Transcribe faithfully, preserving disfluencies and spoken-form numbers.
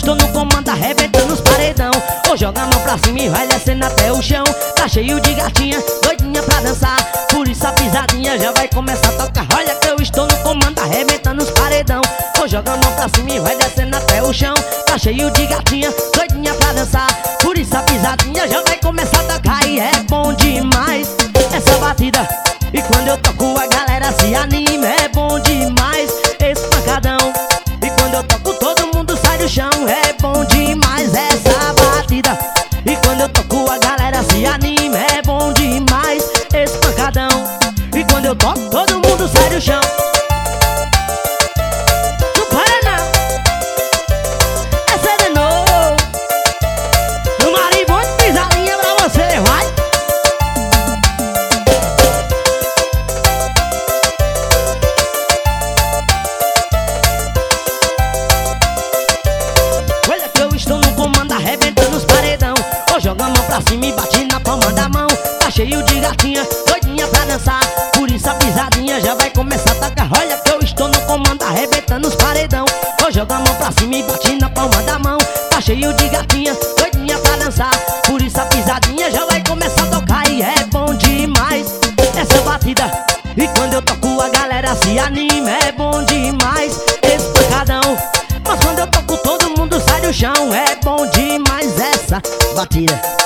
estou no comando, arrebentando os paredão. Ou joga a mão pra cima e vai descendo até o chão. Tá cheio de gatinha, doidinha pra dançar. Por isso a pisadinha já vai começar a tocar. Olha que eu estou no comando, arrebentando os paredão. Ou joga a mão pra cima e vai descendo até o chão. Tá cheio de gatinha, doidinha pra dançar. Por isso a pisadinha já vai começar a tocar. E é bom demais essa batida. E quando eu toco a galera se anima. É bom demais esse pancadão. E quando eu toco todo mundo sai do chão. É bom demais essa batida. E quando eu toco a galera se anima. É bom demais esse pancadão. E quando eu toco todo mundo sai do chão. Não para não. Essa é de novo. No marimbondo pisadinha pra você, vai. Olha que eu estou no comando, arrebentando os paredão. Ou joga a mão pra cima e bate na palma da mão. Tá cheio de gatinha, doidinha pra dançar. Por isso a pisadinha já vai começar a tocar. Olha que eu estou no comando, arrebentando os paredão. Ou joga a mão pra cima e bate na palma da mão. Tá cheio de gatinha, doidinha pra dançar. Por isso a pisadinha já vai começar a tocar. E é bom demais essa batida. E quando eu toco a galera se anima. É bom demais esse pancadão. Mas quando eu toco todo mundo sai do chão. É bom demais essa batida.